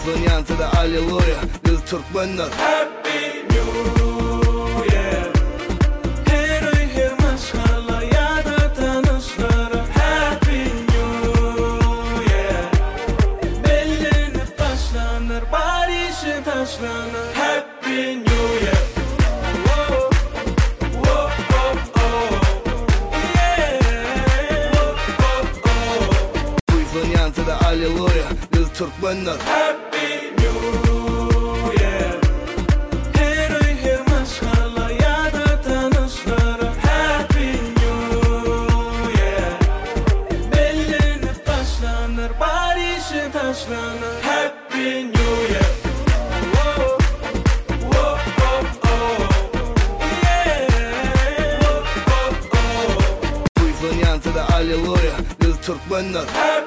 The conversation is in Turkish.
Kuyfun yansıda alleluya, biz Türkmenler. Happy New Year. Her ay her maşallah ya da tanışlara. Happy New Year. Bellenip taşlanır, barışı taşlanır. Happy New Year. Alleluya, biz Türkmenler. Happy New Year. Her ay her maşallah ya da tanışlara. Happy New Year. Bellenip taşlanır, barışı taşlanır. Happy New Year. Kuyfun yansıda alleluya, biz Türkmenler.